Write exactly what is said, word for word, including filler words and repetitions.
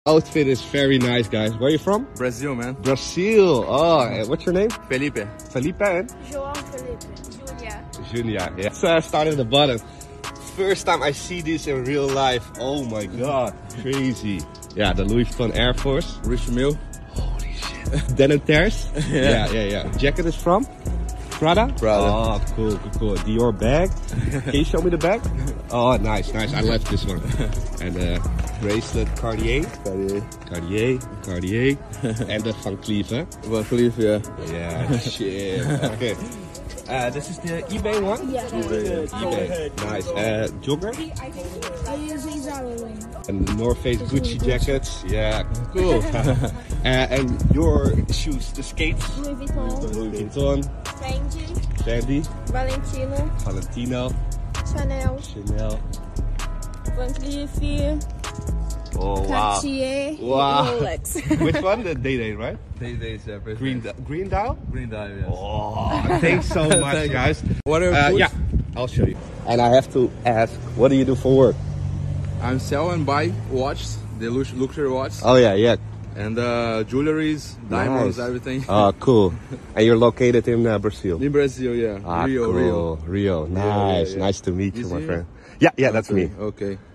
Outfit is very nice, guys. Where are you from? Brazil, man. Brazil. Oh, and what's your name? Felipe. Felipe and? João Felipe. Julia. Julia. Yeah. So I started at the bottom. First time I see this in real life. Oh my god. Crazy. Yeah, the Louis Vuitton Air Force. Rich Mill. Holy shit. Den and Terrace? Yeah. yeah, yeah, yeah. Jacket is from? Prada? Prada. Oh, cool, cool, cool. Dior bag. Can you show me the bag? Oh, nice, nice. I love this one. And uh, bracelet Cartier. Cartier. Cartier, Cartier. And the Van Cleef, huh? Van Cleef, yeah. Yeah, shit. Okay. Uh, this is the eBay one? Yeah. eBay. eBay. Nice. Uh, jogger? I use these Zara. And the North Face Gucci jackets. Yeah, cool. uh, and your shoes, the skates? Louis Vuitton. Louis Vuitton. Fendi. Fendi. Valentino. Valentino. Chanel. Chanel. Van Cleef. Oh, wow. Cartier. Wow. Rolex. Which one? The Day Day, right? Day Days, yeah. Green, Green Dial? Green Dial, yes. Oh, thanks so much, Thank guys. What are Uh, your yeah, I'll show you. And I have to ask, what do you do for work? I'm sell and buy watches, the lux- luxury watches, Oh yeah, yeah. and uh, jewelries, diamonds, Nice. everything. Oh, cool. And you're located in uh, Brazil? In Brazil, yeah. Ah, Rio, cool. Rio. Rio. Nice. yeah, yeah. Nice to meet you, Is my he? friend. Yeah, yeah, that's Okay, me. Okay.